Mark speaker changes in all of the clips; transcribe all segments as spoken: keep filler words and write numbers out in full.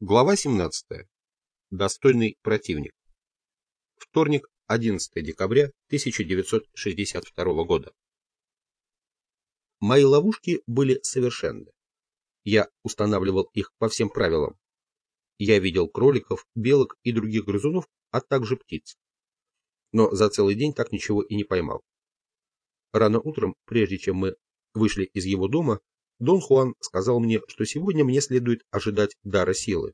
Speaker 1: Глава семнадцатая. Достойный противник. Вторник, одиннадцатое декабря тысяча девятьсот шестьдесят второго года. Мои ловушки были совершенны. Я устанавливал их по всем правилам. Я видел кроликов, белок и других грызунов, а также птиц. Но за целый день так ничего и не поймал. Рано утром, прежде чем мы вышли из его дома, Дон Хуан сказал мне, что сегодня мне следует ожидать дара силы.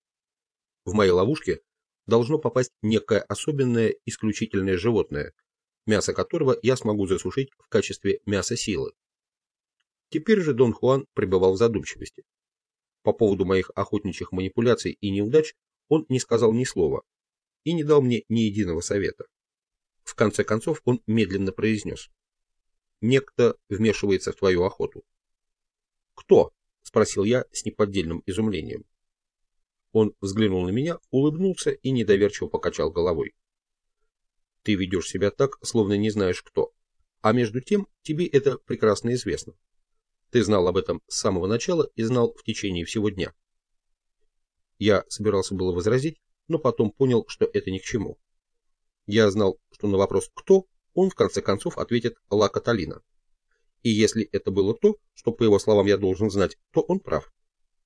Speaker 1: В моей ловушке должно попасть некое особенное исключительное животное, мясо которого я смогу засушить в качестве мяса силы. Теперь же Дон Хуан пребывал в задумчивости. По поводу моих охотничьих манипуляций и неудач он не сказал ни слова и не дал мне ни единого совета. В конце концов он медленно произнес: «Некто вмешивается в твою охоту». «Кто?» — спросил я с неподдельным изумлением. Он взглянул на меня, улыбнулся и недоверчиво покачал головой. «Ты ведешь себя так, словно не знаешь кто. А между тем тебе это прекрасно известно. Ты знал об этом с самого начала и знал в течение всего дня». Я собирался было возразить, но потом понял, что это ни к чему. Я знал, что на вопрос «кто?» он в конце концов ответит «Ла Каталина». И если это было то, что, по его словам, я должен знать, то он прав.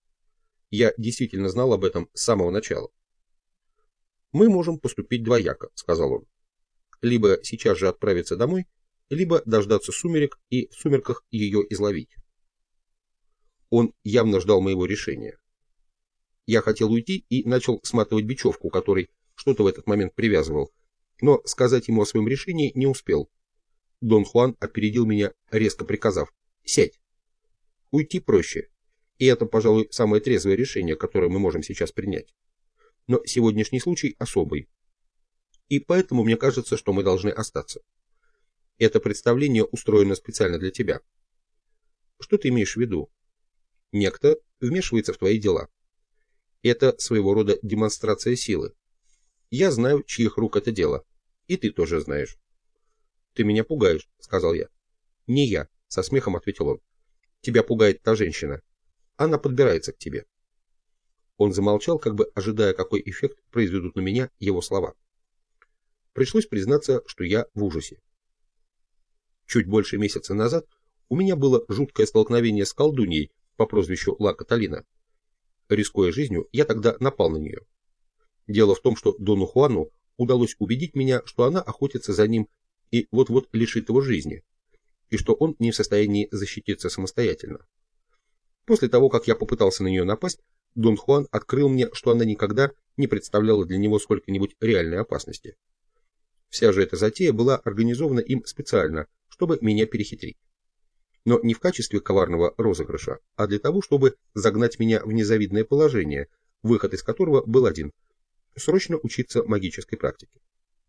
Speaker 1: Я действительно знал об этом с самого начала. «Мы можем поступить двояко», — сказал он. «Либо сейчас же отправиться домой, либо дождаться сумерек и в сумерках ее изловить». Он явно ждал моего решения. Я хотел уйти и начал сматывать бечевку, которой что-то в этот момент привязывал, но сказать ему о своем решении не успел. Дон Хуан опередил меня, резко приказав: «Сядь». Уйти проще, и это, пожалуй, самое трезвое решение, которое мы можем сейчас принять. Но сегодняшний случай особый, и поэтому мне кажется, что мы должны остаться. Это представление устроено специально для тебя. Что ты имеешь в виду? Некто вмешивается в твои дела. Это своего рода демонстрация силы. Я знаю, чьих рук это дело, и ты тоже знаешь. «Ты меня пугаешь», — сказал я. «Не я», — со смехом ответил он. «Тебя пугает та женщина. Она подбирается к тебе». Он замолчал, как бы ожидая, какой эффект произведут на меня его слова. Пришлось признаться, что я в ужасе. Чуть больше месяца назад у меня было жуткое столкновение с колдуньей по прозвищу Ла Каталина. Рискуя жизнью, я тогда напал на нее. Дело в том, что Дону Хуану удалось убедить меня, что она охотится за ним и вот-вот лишит его жизни, и что он не в состоянии защититься самостоятельно. После того, как я попытался на нее напасть, Дон Хуан открыл мне, что она никогда не представляла для него сколько-нибудь реальной опасности. Вся же эта затея была организована им специально, чтобы меня перехитрить. Но не в качестве коварного розыгрыша, а для того, чтобы загнать меня в незавидное положение, выход из которого был один – срочно учиться магической практике.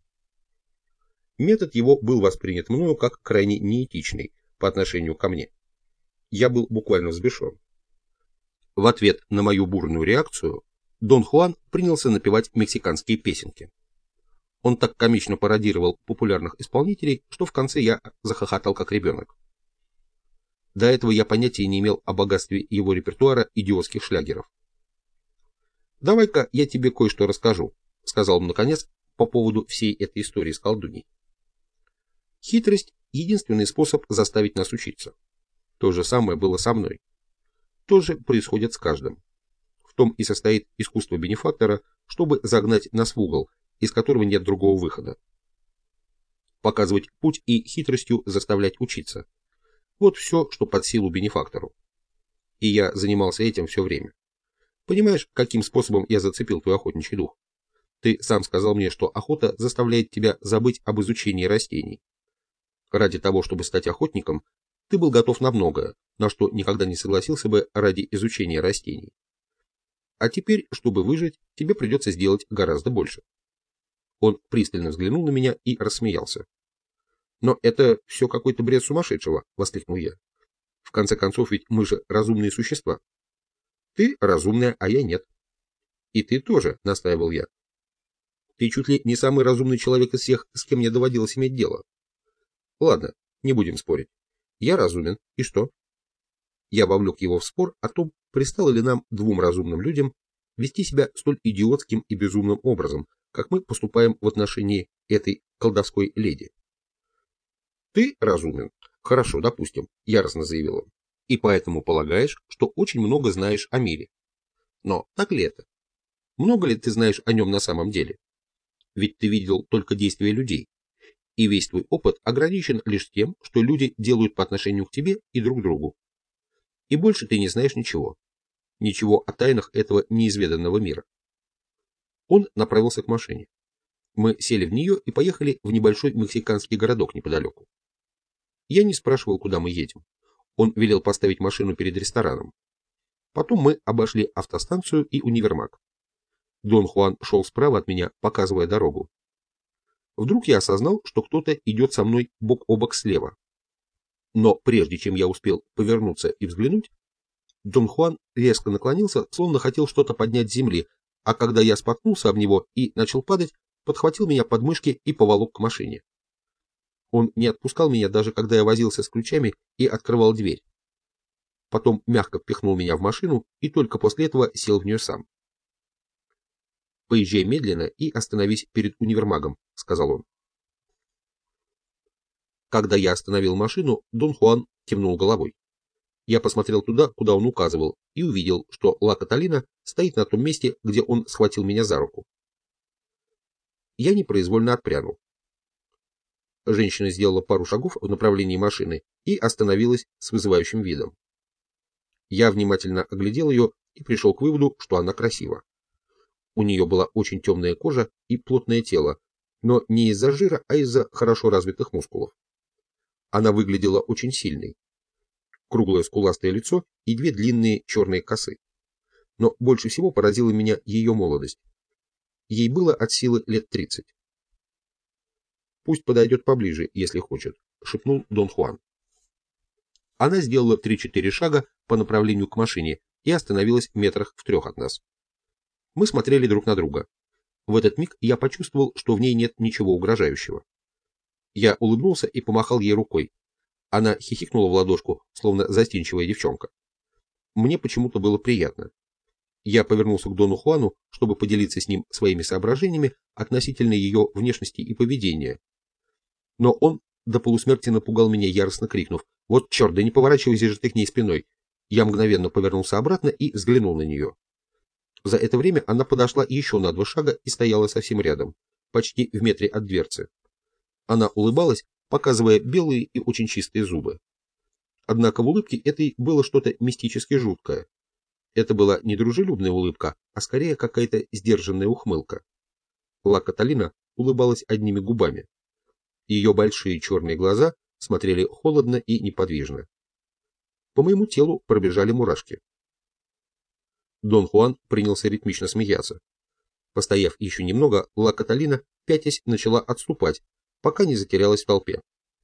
Speaker 1: Метод его был воспринят мною как крайне неэтичный по отношению ко мне. Я был буквально взбешен. В ответ на мою бурную реакцию Дон Хуан принялся напевать мексиканские песенки. Он так комично пародировал популярных исполнителей, что в конце я захохотал как ребенок. До этого я понятия не имел о богатстве его репертуара идиотских шлягеров. «Давай-ка я тебе кое-что расскажу», — сказал он наконец по поводу всей этой истории с колдуньей. Хитрость — единственный способ заставить нас учиться. То же самое было со мной. То же происходит с каждым. В том и состоит искусство бенефактора, чтобы загнать нас в угол, из которого нет другого выхода. Показывать путь и хитростью заставлять учиться. Вот все, что под силу бенефактору. И я занимался этим все время. Понимаешь, каким способом я зацепил твой охотничий дух? Ты сам сказал мне, что охота заставляет тебя забыть об изучении растений. Ради того, чтобы стать охотником, ты был готов на многое, на что никогда не согласился бы ради изучения растений. А теперь, чтобы выжить, тебе придется сделать гораздо больше. Он пристально взглянул на меня и рассмеялся. «Но это все какой-то бред сумасшедшего», — воскликнул я. «В конце концов, ведь мы же разумные существа. Ты разумная, а я нет». «И ты тоже», — настаивал я. «Ты чуть ли не самый разумный человек из всех, с кем мне доводилось иметь дело». «Ладно, не будем спорить. Я разумен, и что?» Я вовлек его в спор о том, пристало ли нам, двум разумным людям, вести себя столь идиотским и безумным образом, как мы поступаем в отношении этой колдовской леди. Ты разумен. Хорошо, допустим, яростно заявил он. И поэтому полагаешь, что очень много знаешь о мире. Но так ли это? Много ли ты знаешь о нем на самом деле? Ведь ты видел только действия людей. И весь твой опыт ограничен лишь тем, что люди делают по отношению к тебе и друг другу. И больше ты не знаешь ничего. Ничего о тайнах этого неизведанного мира. Он направился к машине. Мы сели в нее и поехали в небольшой мексиканский городок неподалеку. Я не спрашивал, куда мы едем. Он велел поставить машину перед рестораном. Потом мы обошли автостанцию и универмаг. Дон Хуан шел справа от меня, показывая дорогу. Вдруг я осознал, что кто-то идет со мной бок о бок слева. Но прежде чем я успел повернуться и взглянуть, Дон Хуан резко наклонился, словно хотел что-то поднять с земли, а когда я споткнулся об него и начал падать, подхватил меня под мышки и поволок к машине. Он не отпускал меня, даже когда я возился с ключами и открывал дверь. Потом мягко впихнул меня в машину и только после этого сел в нее сам. «Поезжай медленно и остановись перед универмагом», — сказал он. Когда я остановил машину, Дон Хуан кивнул головой. Я посмотрел туда, куда он указывал, и увидел, что Ла Каталина стоит на том месте, где он схватил меня за руку. Я непроизвольно отпрянул. Женщина сделала пару шагов в направлении машины и остановилась с вызывающим видом. Я внимательно оглядел ее и пришел к выводу, что она красива. У нее была очень темная кожа и плотное тело, но не из-за жира, а из-за хорошо развитых мускулов. Она выглядела очень сильной. Круглое скуластое лицо и две длинные черные косы. Но больше всего поразила меня ее молодость. Ей было от силы лет тридцать. «Пусть подойдет поближе, если хочет», — шепнул Дон Хуан. Она сделала три-четыре шага по направлению к машине и остановилась в метрах в трех от нас. Мы смотрели друг на друга. В этот миг я почувствовал, что в ней нет ничего угрожающего. Я улыбнулся и помахал ей рукой. Она хихикнула в ладошку, словно застенчивая девчонка. Мне почему-то было приятно. Я повернулся к Дону Хуану, чтобы поделиться с ним своими соображениями относительно ее внешности и поведения. Но он до полусмерти напугал меня, яростно крикнув: «Вот черт, да не поворачивайся же ты к ней спиной!» Я мгновенно повернулся обратно и взглянул на нее. За это время она подошла еще на два шага и стояла совсем рядом, почти в метре от дверцы. Она улыбалась, показывая белые и очень чистые зубы. Однако в улыбке этой было что-то мистически жуткое. Это была не дружелюбная улыбка, а скорее какая-то сдержанная ухмылка. Ла Каталина улыбалась одними губами. Ее большие черные глаза смотрели холодно и неподвижно. По моему телу пробежали мурашки. Дон Хуан принялся ритмично смеяться. Постояв еще немного, Ла Каталина, пятясь, начала отступать, пока не затерялась в толпе.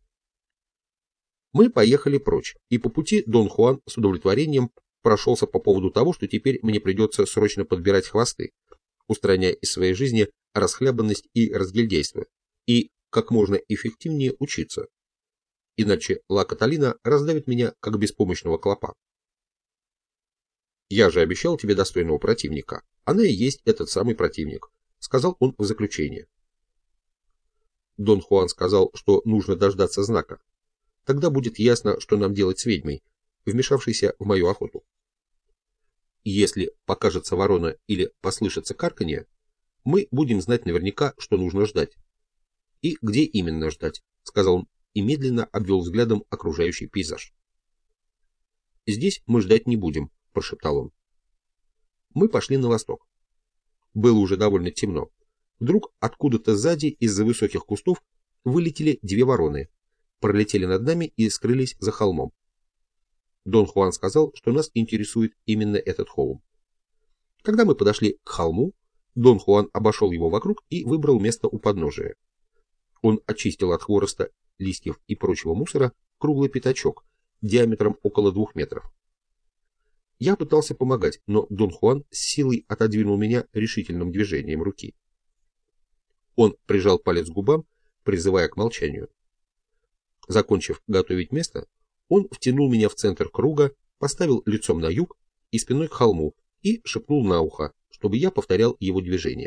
Speaker 1: Мы поехали прочь, и по пути Дон Хуан с удовлетворением прошелся по поводу того, что теперь мне придется срочно подбирать хвосты, устраняя из своей жизни расхлябанность и разгильдейство, и как можно эффективнее учиться. Иначе Ла Каталина раздавит меня, как беспомощного клопа. «Я же обещал тебе достойного противника. Она и есть этот самый противник», — сказал он в заключение. Дон Хуан сказал, что нужно дождаться знака. Тогда будет ясно, что нам делать с ведьмой, вмешавшейся в мою охоту. Если покажется ворона или послышится карканье, мы будем знать наверняка, что нужно ждать. «И где именно ждать?» — сказал он и медленно обвел взглядом окружающий пейзаж. «Здесь мы ждать не будем», — прошептал он. Мы пошли на восток. Было уже довольно темно. Вдруг откуда-то сзади из-за высоких кустов вылетели две вороны, пролетели над нами и скрылись за холмом. Дон Хуан сказал, что нас интересует именно этот холм. Когда мы подошли к холму, Дон Хуан обошел его вокруг и выбрал место у подножия. Он очистил от хвороста, листьев и прочего мусора круглый пятачок диаметром около двух метров. Я пытался помогать, но Дон Хуан с силой отодвинул меня решительным движением руки. Он прижал палец к губам, призывая к молчанию. Закончив готовить место, он втянул меня в центр круга, поставил лицом на юг и спиной к холму и шепнул на ухо, что чтобы я повторял его движения.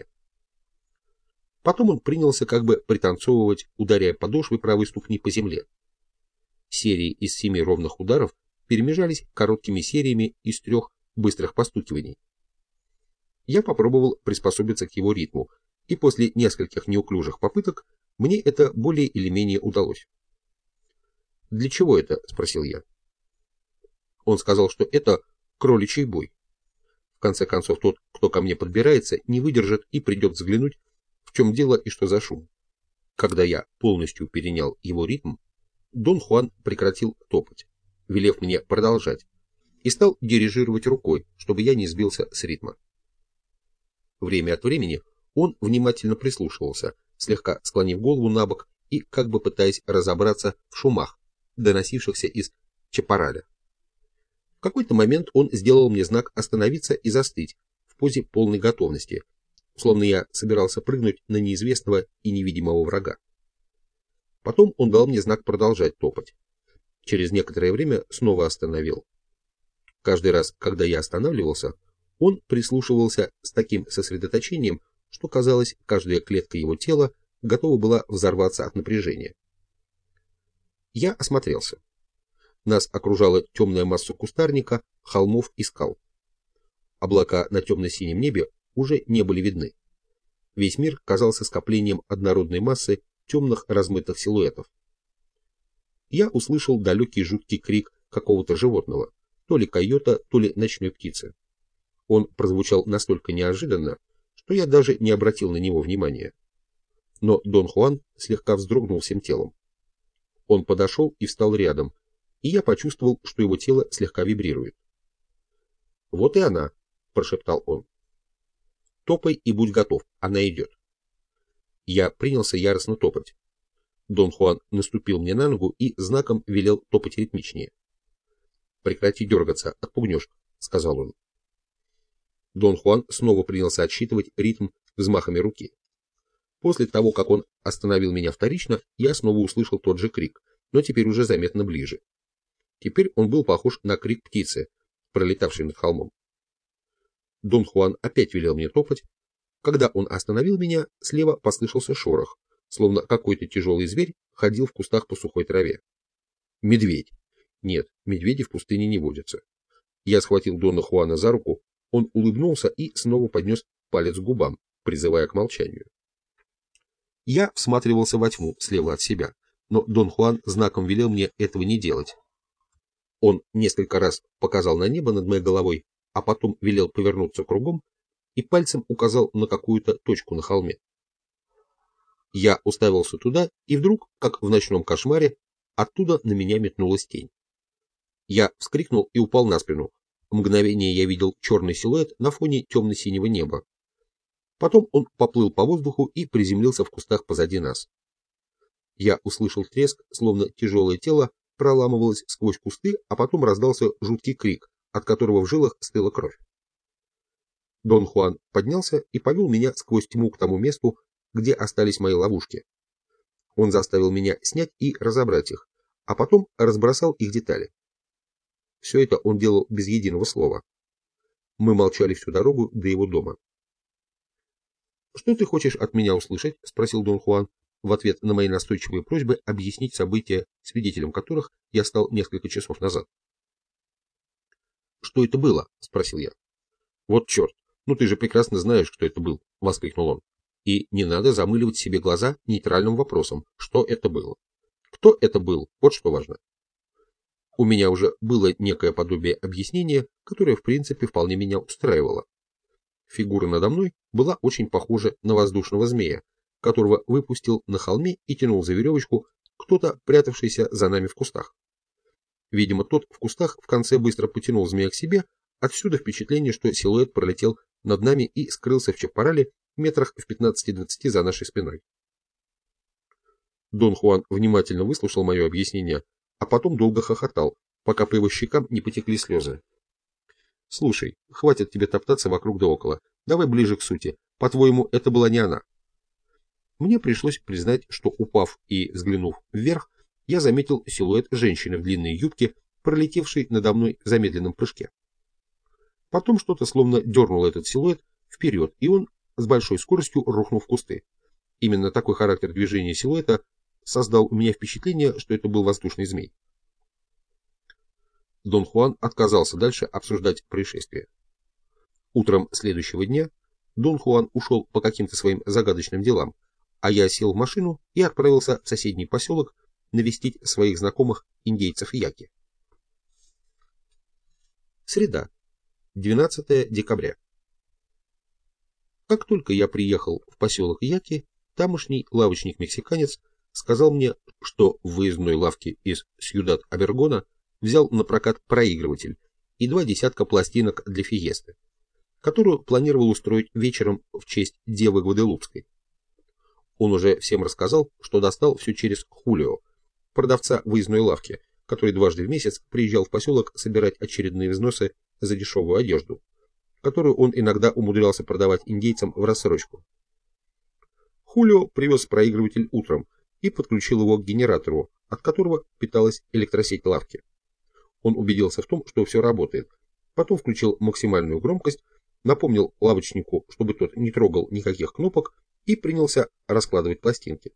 Speaker 1: Потом он принялся как бы пританцовывать, ударяя подошвой правой ступни по земле. Серии из семи ровных ударов перемежались короткими сериями из трех быстрых постукиваний. Я попробовал приспособиться к его ритму, и после нескольких неуклюжих попыток мне это более или менее удалось. «Для чего это?» – спросил я. Он сказал, что это кроличий бой. В конце концов, тот, кто ко мне подбирается, не выдержит и придет взглянуть, в чем дело и что за шум. Когда я полностью перенял его ритм, Дон Хуан прекратил топать, велев мне продолжать, и стал дирижировать рукой, чтобы я не сбился с ритма. Время от времени он внимательно прислушивался, слегка склонив голову на бок и как бы пытаясь разобраться в шумах, доносившихся из Чапараля. В какой-то момент он сделал мне знак остановиться и застыть в позе полной готовности, словно я собирался прыгнуть на неизвестного и невидимого врага. Потом он дал мне знак продолжать топать. Через некоторое время снова остановил. Каждый раз, когда я останавливался, он прислушивался с таким сосредоточением, что, казалось, каждая клетка его тела готова была взорваться от напряжения. Я осмотрелся. Нас окружала темная масса кустарника, холмов и скал. Облака на темно-синем небе уже не были видны. Весь мир казался скоплением однородной массы темных размытых силуэтов. Я услышал далекий жуткий крик какого-то животного, то ли койота, то ли ночной птицы. Он прозвучал настолько неожиданно, что я даже не обратил на него внимания. Но Дон Хуан слегка вздрогнул всем телом. Он подошел и встал рядом, и я почувствовал, что его тело слегка вибрирует. «Вот и она», — прошептал он. «Топай и будь готов, она идет». Я принялся яростно топать. Дон Хуан наступил мне на ногу и знаком велел топать ритмичнее. «Прекрати дергаться, отпугнешь», — сказал он. Дон Хуан снова принялся отсчитывать ритм взмахами руки. После того, как он остановил меня вторично, я снова услышал тот же крик, но теперь уже заметно ближе. Теперь он был похож на крик птицы, пролетавшей над холмом. Дон Хуан опять велел мне топать. Когда он остановил меня, слева послышался шорох, словно какой-то тяжелый зверь ходил в кустах по сухой траве. Медведь. Нет, медведи в пустыне не водятся. Я схватил Дона Хуана за руку, он улыбнулся и снова поднес палец к губам, призывая к молчанию. Я всматривался во тьму слева от себя, но Дон Хуан знаком велел мне этого не делать. Он несколько раз показал на небо над моей головой, а потом велел повернуться кругом и пальцем указал на какую-то точку на холме. Я уставился туда, и вдруг, как в ночном кошмаре, оттуда на меня метнулась тень. Я вскрикнул и упал на спину. В мгновение я видел черный силуэт на фоне темно-синего неба. Потом он поплыл по воздуху и приземлился в кустах позади нас. Я услышал треск, словно тяжелое тело проламывалось сквозь кусты, а потом раздался жуткий крик, от которого в жилах стыла кровь. Дон Хуан поднялся и повел меня сквозь тьму к тому месту, где остались мои ловушки. Он заставил меня снять и разобрать их, а потом разбросал их детали. Все это он делал без единого слова. Мы молчали всю дорогу до его дома. «Что ты хочешь от меня услышать?» — спросил Дон Хуан, в ответ на мои настойчивые просьбы объяснить события, свидетелем которых я стал несколько часов назад. «Что это было?» — спросил я. «Вот черт, ну ты же прекрасно знаешь, кто это был!» — воскликнул он. «И не надо замыливать себе глаза нейтральным вопросом, что это было. Кто это был, вот что важно». У меня уже было некое подобие объяснения, которое в принципе вполне меня устраивало. Фигура надо мной была очень похожа на воздушного змея, которого выпустил на холме и тянул за веревочку кто-то, прятавшийся за нами в кустах. Видимо, тот в кустах в конце быстро потянул змея к себе, отсюда впечатление, что силуэт пролетел над нами и скрылся в Чапарале метрах в пятнадцати-двадцати за нашей спиной. Дон Хуан внимательно выслушал мое объяснение, а потом долго хохотал, пока по его щекам не потекли слезы. «Слушай, хватит тебе топтаться вокруг да около. Давай ближе к сути. По-твоему, это была не она?» Мне пришлось признать, что, упав и взглянув вверх, я заметил силуэт женщины в длинной юбке, пролетевшей надо мной в замедленном прыжке. Потом что-то словно дернуло этот силуэт вперед, и он с большой скоростью рухнул в кусты. Именно такой характер движения силуэта создал у меня впечатление, что это был воздушный змей. Дон Хуан отказался дальше обсуждать происшествие. Утром следующего дня Дон Хуан ушел по каким-то своим загадочным делам, а я сел в машину и отправился в соседний поселок навестить своих знакомых индейцев Яки. Среда, двенадцатое декабря. Как только я приехал в поселок Яки, тамошний лавочник-мексиканец сказал мне, что в выездной лавке из Сьюдад-Обергона взял на прокат проигрыватель и два десятка пластинок для фиесты, которую планировал устроить вечером в честь Девы Гваделупской. Он уже всем рассказал, что достал все через Хулио, продавца выездной лавки, который дважды в месяц приезжал в поселок собирать очередные взносы за дешевую одежду, которую он иногда умудрялся продавать индейцам в рассрочку. Хулио привез проигрыватель утром и подключил его к генератору, от которого питалась электросеть лавки. Он убедился в том, что все работает, потом включил максимальную громкость, напомнил лавочнику, чтобы тот не трогал никаких кнопок, и принялся раскладывать пластинки.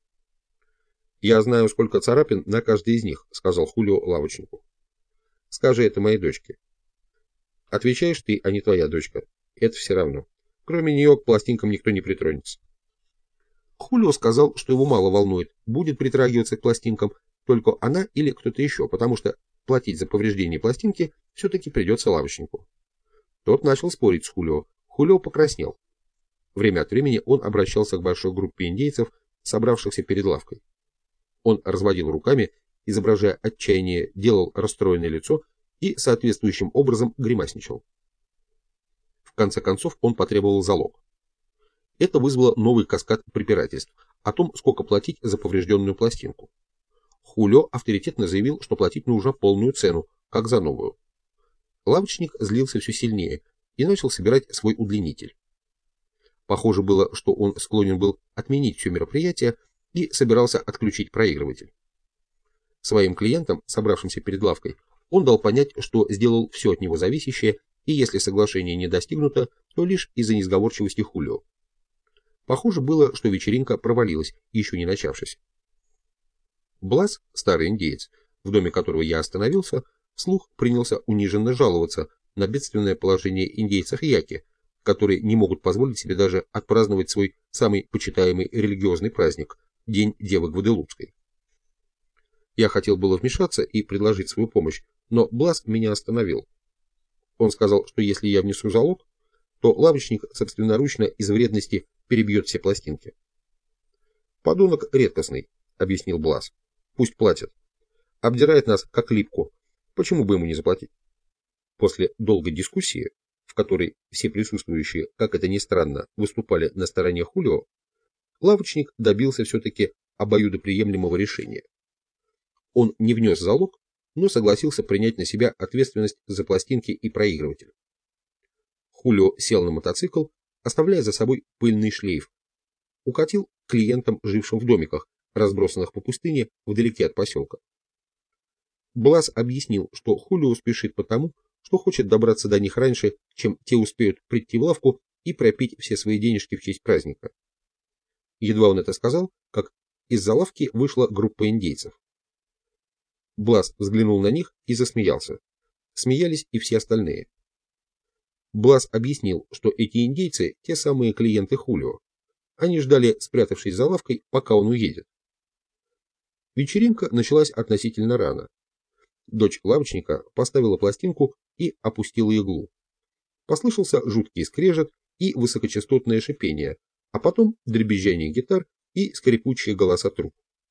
Speaker 1: «Я знаю, сколько царапин на каждой из них», — сказал Хулио лавочнику. «Скажи это моей дочке». «Отвечаешь ты, а не твоя дочка. Это все равно. Кроме нее к пластинкам никто не притронется». Хулио сказал, что его мало волнует, будет притрагиваться к пластинкам только она или кто-то еще, потому что платить за повреждение пластинки все-таки придется лавочнику. Тот начал спорить с Хулио. Хулио покраснел. Время от времени он обращался к большой группе индейцев, собравшихся перед лавкой. Он разводил руками, изображая отчаяние, делал расстроенное лицо и соответствующим образом гримасничал. В конце концов он потребовал залог. Это вызвало новый каскад препирательств о том, сколько платить за поврежденную пластинку. Хулио авторитетно заявил, что платить нужно полную цену, как за новую. Лавочник злился все сильнее и начал собирать свой удлинитель. Похоже было, что он склонен был отменить все мероприятие и собирался отключить проигрыватель. Своим клиентам, собравшимся перед лавкой, он дал понять, что сделал все от него зависящее, и если соглашение не достигнуто, то лишь из-за несговорчивости Хулио. Похоже было, что вечеринка провалилась, еще не начавшись. Блас, старый индеец, в доме которого я остановился, вслух принялся униженно жаловаться на бедственное положение индейцев Яки, которые не могут позволить себе даже отпраздновать свой самый почитаемый религиозный праздник – День Девы Гваделупской. Я хотел было вмешаться и предложить свою помощь, но Блас меня остановил. Он сказал, что если я внесу залог, то лавочник собственноручно из вредности перебьет все пластинки. «Подонок редкостный», — объяснил Блас. «Пусть платят. Обдирает нас, как липку. Почему бы ему не заплатить?» После долгой дискуссии, в которой все присутствующие, как это ни странно, выступали на стороне Хулио, лавочник добился все-таки обоюдоприемлемого решения. Он не внес залог, но согласился принять на себя ответственность за пластинки и проигрыватель. Хулио сел на мотоцикл, оставляя за собой пыльный шлейф, укатил к клиентам, жившим в домиках, разбросанных по пустыне вдалеке от поселка. Блас объяснил, что Хулио спешит потому, что хочет добраться до них раньше, чем те успеют прийти в лавку и пропить все свои денежки в честь праздника. Едва он это сказал, как из-за лавки вышла группа индейцев. Блас взглянул на них и засмеялся. Смеялись и все остальные. Блас объяснил, что эти индейцы – те самые клиенты Хулио. Они ждали, спрятавшись за лавкой, пока он уедет. Вечеринка началась относительно рано. Дочь лавочника поставила пластинку и опустила иглу. Послышался жуткий скрежет и высокочастотное шипение, а потом дребезжание гитар и скрипучие голоса труб.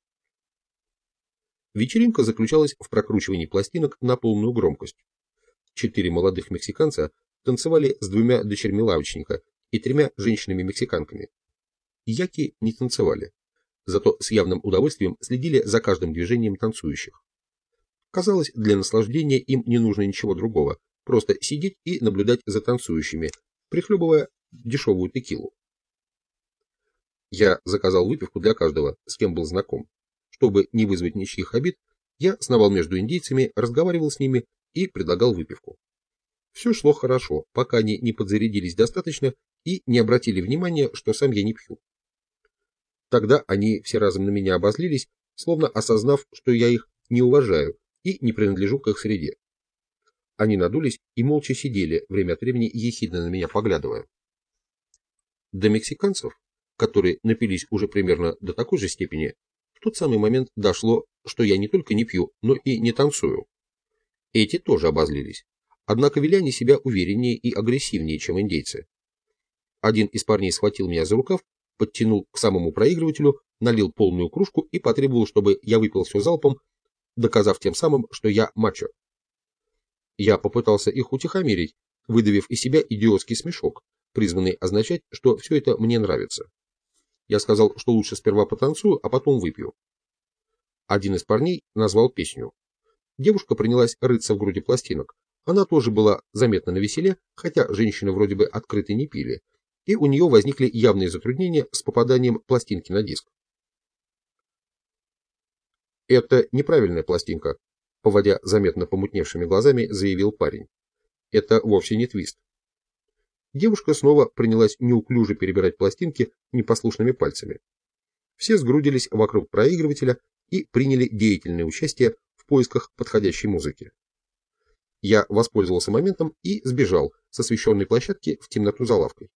Speaker 1: Вечеринка заключалась в прокручивании пластинок на полную громкость. Четыре молодых мексиканца танцевали с двумя дочерьми лавочника и тремя женщинами-мексиканками. Яки не танцевали, зато с явным удовольствием следили за каждым движением танцующих. Казалось, для наслаждения им не нужно ничего другого, просто сидеть и наблюдать за танцующими, прихлебывая дешевую текилу. Я заказал выпивку для каждого, с кем был знаком. Чтобы не вызвать ничьих обид, я сновал между индейцами, разговаривал с ними и предлагал выпивку. Все шло хорошо, пока они не подзарядились достаточно и не обратили внимания, что сам я не пью. Тогда они все разом на меня обозлились, словно осознав, что я их не уважаю и не принадлежу к их среде. Они надулись и молча сидели, время от времени ехидно на меня поглядывая. До мексиканцев, которые напились уже примерно до такой же степени, в тот самый момент дошло, что я не только не пью, но и не танцую. Эти тоже обозлились, однако вели они себя увереннее и агрессивнее, чем индейцы. Один из парней схватил меня за рукав, подтянул к самому проигрывателю, налил полную кружку и потребовал, чтобы я выпил все залпом, доказав тем самым, что я мачо. Я попытался их утихомирить, выдавив из себя идиотский смешок, призванный означать, что все это мне нравится. Я сказал, что лучше сперва потанцую, а потом выпью. Один из парней назвал песню. Девушка принялась рыться в груди пластинок. Она тоже была заметно навеселе, хотя женщины вроде бы открыто не пили, и у нее возникли явные затруднения с попаданием пластинки на диск. «Это неправильная пластинка», — поводя заметно помутневшими глазами, заявил парень. «Это вовсе не твист». Девушка снова принялась неуклюже перебирать пластинки непослушными пальцами. Все сгрудились вокруг проигрывателя и приняли деятельное участие в поисках подходящей музыки. Я воспользовался моментом и сбежал с освещенной площадки в темноту за лавкой.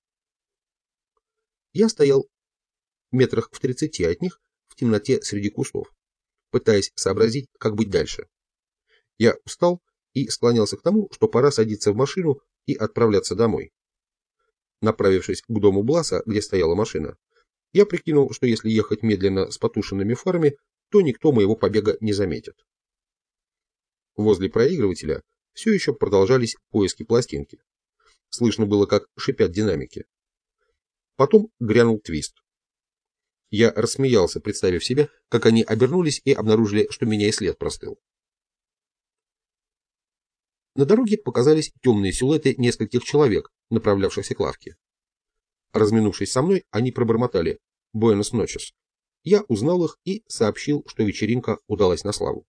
Speaker 1: Я стоял метрах в тридцати от них в темноте среди кустов, пытаясь сообразить, как быть дальше. Я устал и склонялся к тому, что пора садиться в машину и отправляться домой. Направившись к дому Бласа, где стояла машина, я прикинул, что если ехать медленно с потушенными фарами, то никто моего побега не заметит. Возле проигрывателя все еще продолжались поиски пластинки. Слышно было, как шипят динамики. Потом грянул твист. Я рассмеялся, представив себе, как они обернулись и обнаружили, что меня и след простыл. На дороге показались темные силуэты нескольких человек, направлявшихся к лавке. Разминувшись со мной, они пробормотали «Буэнос ночес». Я узнал их и сообщил, что вечеринка удалась на славу.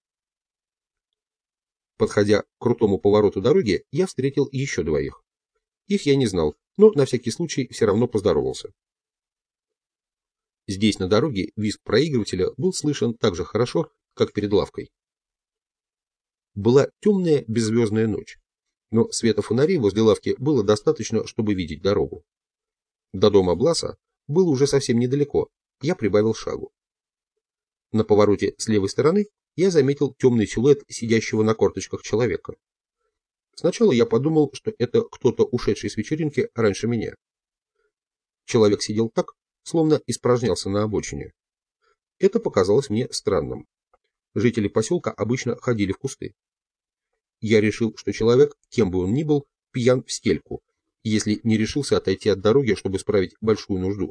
Speaker 1: Подходя к крутому повороту дороги, я встретил еще двоих. Их я не знал, но на всякий случай все равно поздоровался. Здесь на дороге визг проигрывателя был слышен так же хорошо, как перед лавкой. Была темная беззвездная ночь, но света фонарей возле лавки было достаточно, чтобы видеть дорогу. До дома Бласа было уже совсем недалеко, я прибавил шагу. На повороте с левой стороны я заметил темный силуэт сидящего на корточках человека. Сначала я подумал, что это кто-то, ушедший с вечеринки раньше меня. Человек сидел так, словно испражнялся на обочине. Это показалось мне странным. Жители поселка обычно ходили в кусты. Я решил, что человек, кем бы он ни был, пьян в стельку, если не решился отойти от дороги, чтобы справить большую нужду.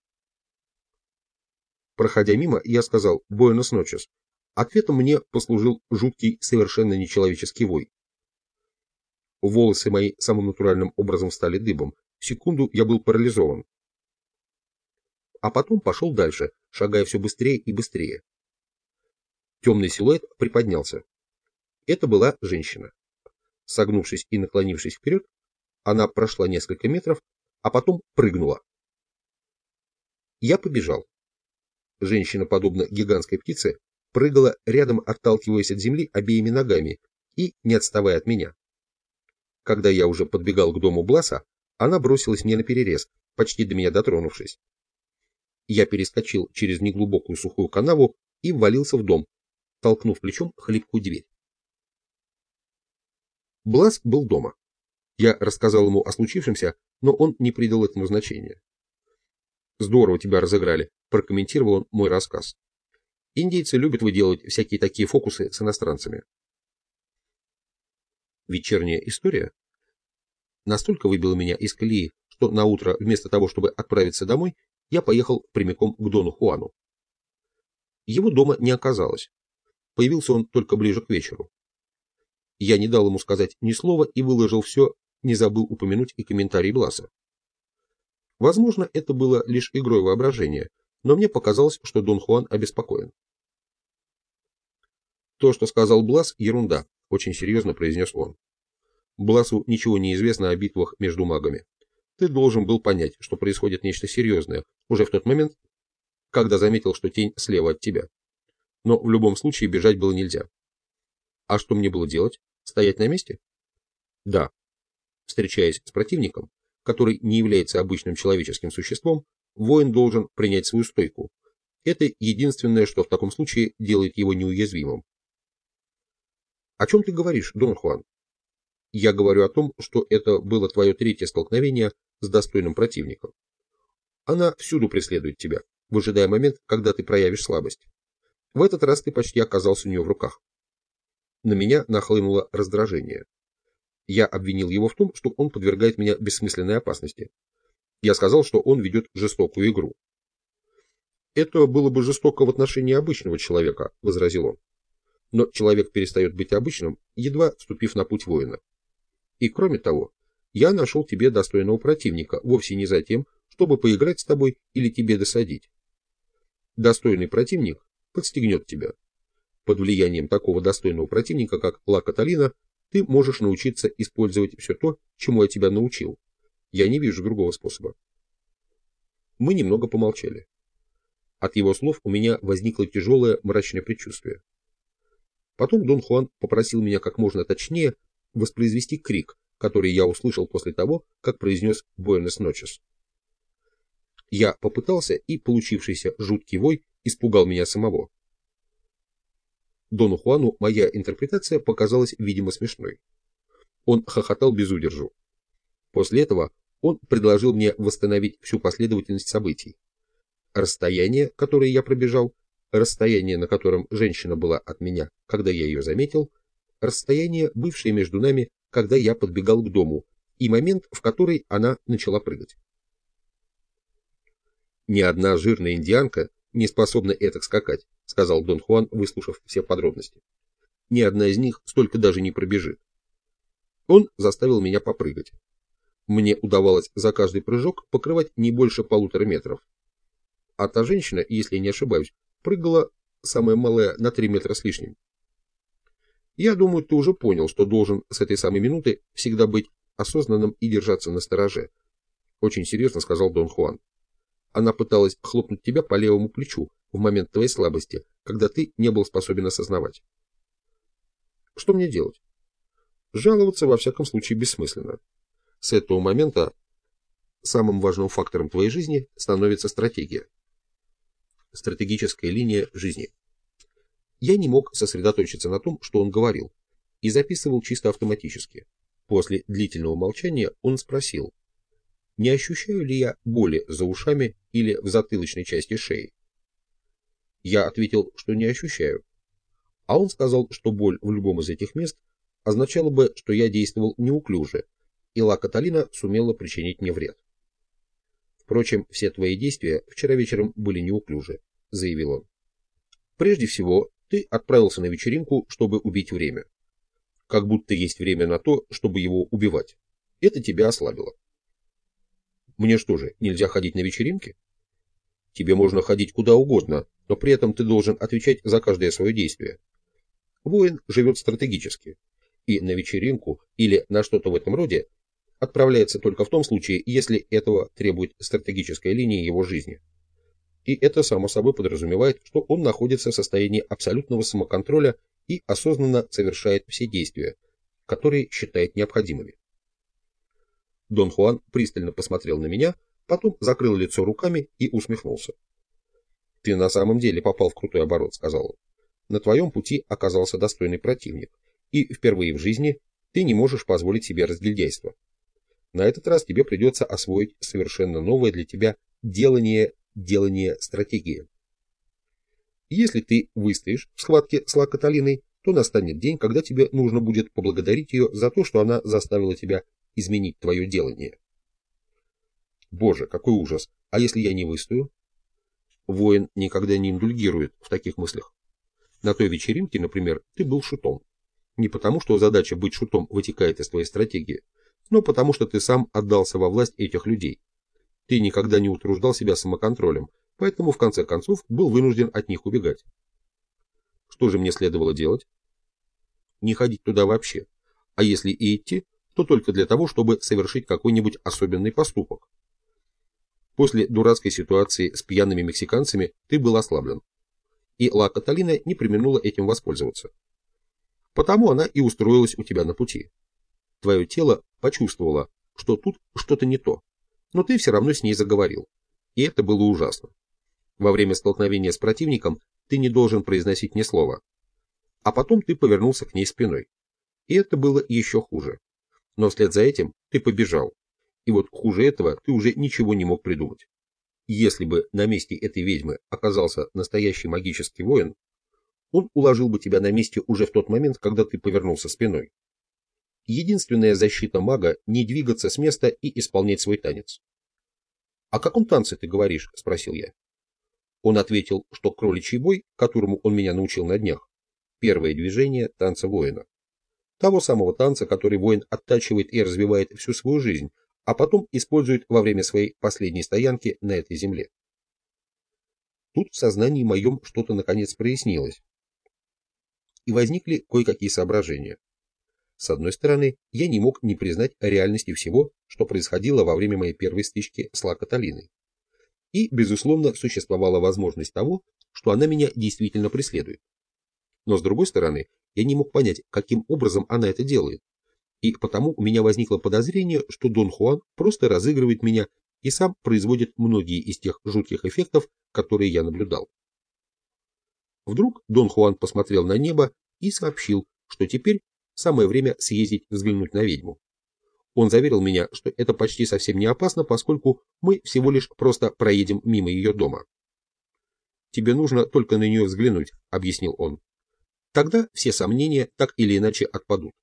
Speaker 1: Проходя мимо, я сказал «Буэнос ночес». Ответом мне послужил жуткий, совершенно нечеловеческий вой. Волосы мои самым натуральным образом стали дыбом. В секунду я был парализован. А потом пошел дальше, шагая все быстрее и быстрее. Темный силуэт приподнялся. Это была женщина. Согнувшись и наклонившись вперед, она прошла несколько метров, а потом прыгнула. Я побежал. Женщина, подобно гигантской птице, прыгала рядом, отталкиваясь от земли обеими ногами и не отставая от меня. Когда я уже подбегал к дому Бласа, она бросилась мне наперерез, почти до меня дотронувшись. Я перескочил через неглубокую сухую канаву и ввалился в дом, толкнув плечом хлипкую дверь. Блас был дома. Я рассказал ему о случившемся, но он не придал этому значения. «Здорово тебя разыграли», — прокомментировал он мой рассказ. «Индейцы любят выделывать всякие такие фокусы с иностранцами». Вечерняя история настолько выбила меня из колеи, что наутро, вместо того, чтобы отправиться домой, я поехал прямиком к Дону Хуану. Его дома не оказалось. Появился он только ближе к вечеру. Я не дал ему сказать ни слова и выложил все, не забыл упомянуть и комментарий Бласа. Возможно, это было лишь игрой воображения, но мне показалось, что Дон Хуан обеспокоен. «То, что сказал Блас, ерунда», — очень серьезно произнес он. «Бласу ничего не известно о битвах между магами. ты должен был понять, что происходит нечто серьезное, уже в тот момент, когда заметил, что тень слева от тебя. Но в любом случае бежать было нельзя. А что мне было делать? Стоять на месте? Да. Встречаясь с противником, который не является обычным человеческим существом, воин должен принять свою стойку. Это единственное, что в таком случае делает его неуязвимым. О чем ты говоришь, Дон Хуан? Я говорю о том, что это было твое третье столкновение с достойным противником. Она всюду преследует тебя, выжидая момент, когда ты проявишь слабость. В этот раз ты почти оказался у нее в руках. На меня нахлынуло раздражение. Я обвинил его в том, что он подвергает меня бессмысленной опасности. Я сказал, что он ведет жестокую игру. «Это было бы жестоко в отношении обычного человека», — возразил он. «Но человек перестает быть обычным, едва вступив на путь воина. И кроме того, я нашел тебе достойного противника, вовсе не за тем, чтобы поиграть с тобой или тебе досадить. Достойный противник подстегнет тебя. Под влиянием такого достойного противника, как Ла Каталина, ты можешь научиться использовать все то, чему я тебя научил. Я не вижу другого способа». Мы немного помолчали. От его слов у меня возникло тяжелое мрачное предчувствие. Потом Дон Хуан попросил меня как можно точнее воспроизвести крик, который я услышал после того, как произнес «Буэнос ночес». Я попытался, и получившийся жуткий вой испугал меня самого. Дону Хуану моя интерпретация показалась, видимо, смешной. Он хохотал без удержу. После этого он предложил мне восстановить всю последовательность событий. Расстояние, которое я пробежал, расстояние, на котором женщина была от меня, когда я ее заметил, расстояние, бывшее между нами, когда я подбегал к дому, и момент, в который она начала прыгать. «Ни одна жирная индианка не способна этак скакать», — сказал Дон Хуан, выслушав все подробности. «Ни одна из них столько даже не пробежит». Он заставил меня попрыгать. Мне удавалось за каждый прыжок покрывать не больше полутора метров. А та женщина, если не ошибаюсь, прыгала, самая малая, на три метра с лишним. Я думаю, ты уже понял, что должен с этой самой минуты всегда быть осознанным и держаться настороже. Очень серьезно сказал Дон Хуан. Она пыталась хлопнуть тебя по левому плечу в момент твоей слабости, когда ты не был способен осознавать. Что мне делать? Жаловаться во всяком случае бессмысленно. С этого момента самым важным фактором твоей жизни становится стратегия. Стратегическая линия жизни. Я не мог сосредоточиться на том, что он говорил, и записывал чисто автоматически. После длительного молчания он спросил, не ощущаю ли я боли за ушами или в затылочной части шеи. Я ответил, что не ощущаю. А он сказал, что боль в любом из этих мест означала бы, что я действовал неуклюже, и Ла Каталина сумела причинить мне вред. Впрочем, все твои действия вчера вечером были неуклюжи, заявил он. Прежде всего, ты отправился на вечеринку, чтобы убить время. Как будто есть время на то, чтобы его убивать. Это тебя ослабило. Мне что же, нельзя ходить на вечеринки? Тебе можно ходить куда угодно, но при этом ты должен отвечать за каждое свое действие. Воин живет стратегически, и на вечеринку или на что-то в этом роде отправляется только в том случае, если этого требует стратегическая линия его жизни. И это само собой подразумевает, что он находится в состоянии абсолютного самоконтроля и осознанно совершает все действия, которые считает необходимыми. Дон Хуан пристально посмотрел на меня, потом закрыл лицо руками и усмехнулся. «Ты на самом деле попал в крутой оборот», — сказал он. «На твоем пути оказался достойный противник, и впервые в жизни ты не можешь позволить себе разгильдяйство. На этот раз тебе придется освоить совершенно новое для тебя делание, делание стратегии. Если ты выстоишь в схватке с Ла Каталиной, то настанет день, когда тебе нужно будет поблагодарить ее за то, что она заставила тебя изменить твое делание». Боже, какой ужас! А если я не выстою? Воин никогда не индульгирует в таких мыслях. На той вечеринке, например, ты был шутом. Не потому, что задача быть шутом вытекает из твоей стратегии, но потому, что ты сам отдался во власть этих людей. Ты никогда не утруждал себя самоконтролем, поэтому в конце концов был вынужден от них убегать. Что же мне следовало делать? Не ходить туда вообще. А если и идти, то только для того, чтобы совершить какой-нибудь особенный поступок. После дурацкой ситуации с пьяными мексиканцами ты был ослаблен. И Ла Каталина не преминула этим воспользоваться. Потому она и устроилась у тебя на пути. Твое тело почувствовало, что тут что-то не то, но ты все равно с ней заговорил. И это было ужасно. Во время столкновения с противником ты не должен произносить ни слова. А потом ты повернулся к ней спиной. И это было еще хуже. Но вслед за этим ты побежал. И вот хуже этого ты уже ничего не мог придумать. Если бы на месте этой ведьмы оказался настоящий магический воин, он уложил бы тебя на месте уже в тот момент, когда ты повернулся спиной. Единственная защита мага — не двигаться с места и исполнять свой танец. «О каком танце ты говоришь?» — спросил я. Он ответил, что кроличий бой, которому он меня научил на днях, первое движение танца воина. Того самого танца, который воин оттачивает и развивает всю свою жизнь, а потом использует во время своей последней стоянки на этой земле. Тут в сознании моем что-то наконец прояснилось. И возникли кое-какие соображения. С одной стороны, я не мог не признать реальности всего, что происходило во время моей первой стычки с Ла Каталиной. И, безусловно, существовала возможность того, что она меня действительно преследует. Но с другой стороны, я не мог понять, каким образом она это делает. И потому у меня возникло подозрение, что Дон Хуан просто разыгрывает меня и сам производит многие из тех жутких эффектов, которые я наблюдал. Вдруг Дон Хуан посмотрел на небо и сообщил, что теперь самое время съездить взглянуть на ведьму. Он заверил меня, что это почти совсем не опасно, поскольку мы всего лишь просто проедем мимо ее дома. «Тебе нужно только на нее взглянуть», — объяснил он. «Тогда все сомнения так или иначе отпадут».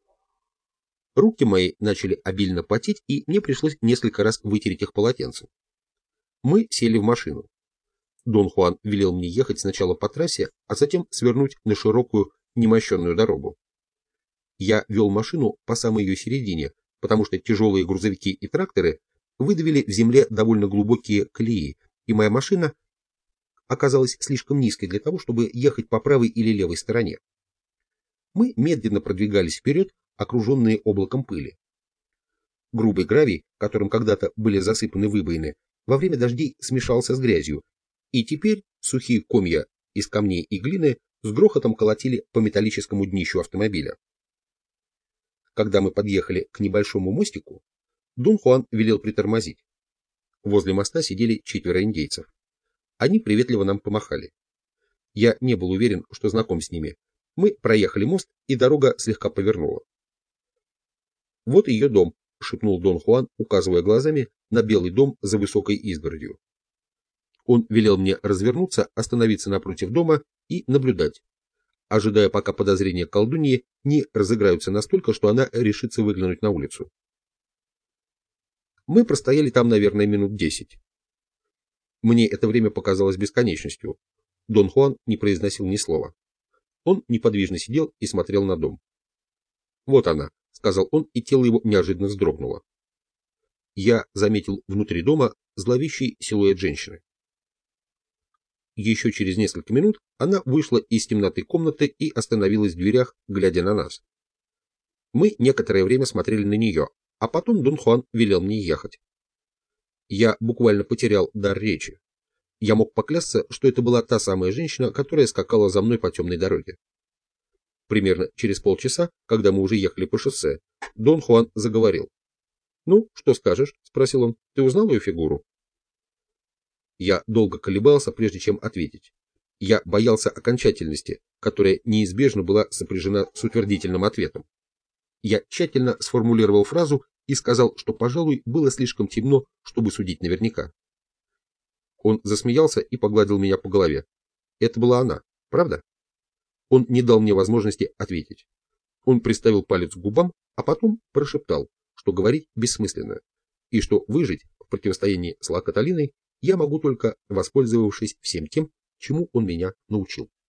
Speaker 1: Руки мои начали обильно потеть, и мне пришлось несколько раз вытереть их полотенцем. Мы сели в машину. Дон Хуан велел мне ехать сначала по трассе, а затем свернуть на широкую, немощенную дорогу. Я вел машину по самой ее середине, потому что тяжелые грузовики и тракторы выдавили в земле довольно глубокие колеи, и моя машина оказалась слишком низкой для того, чтобы ехать по правой или левой стороне. Мы медленно продвигались вперед, окруженные облаком пыли. Грубый гравий, которым когда-то были засыпаны выбоины, во время дождей смешался с грязью, и теперь сухие комья из камней и глины с грохотом колотили по металлическому днищу автомобиля. Когда мы подъехали к небольшому мостику, Дон Хуан велел притормозить. Возле моста сидели четверо индейцев. Они приветливо нам помахали. Я не был уверен, что знаком с ними. Мы проехали мост, и дорога слегка повернула. «Вот ее дом», — шепнул Дон Хуан, указывая глазами на белый дом за высокой изгородью. Он велел мне развернуться, остановиться напротив дома и наблюдать, ожидая, пока подозрения колдуньи не разыграются настолько, что она решится выглянуть на улицу. Мы простояли там, наверное, минут десять. Мне это время показалось бесконечностью. Дон Хуан не произносил ни слова. Он неподвижно сидел и смотрел на дом. «Вот она», — сказал он, и тело его неожиданно вздрогнуло. Я заметил внутри дома зловещий силуэт женщины. Еще через несколько минут она вышла из темноты комнаты и остановилась в дверях, глядя на нас. Мы некоторое время смотрели на нее, а потом Дон Хуан велел мне ехать. Я буквально потерял дар речи. Я мог поклясться, что это была та самая женщина, которая скакала за мной по темной дороге. Примерно через полчаса, когда мы уже ехали по шоссе, Дон Хуан заговорил. «Ну, что скажешь?» — спросил он. «Ты узнал ее фигуру?» Я долго колебался, прежде чем ответить. Я боялся окончательности, которая неизбежно была сопряжена с утвердительным ответом. Я тщательно сформулировал фразу и сказал, что, пожалуй, было слишком темно, чтобы судить наверняка. Он засмеялся и погладил меня по голове. Это была она, правда? Он не дал мне возможности ответить. Он приставил палец к губам, а потом прошептал, что говорить бессмысленно, и что выжить в противостоянии с Ла Каталиной я могу только воспользовавшись всем тем, чему он меня научил.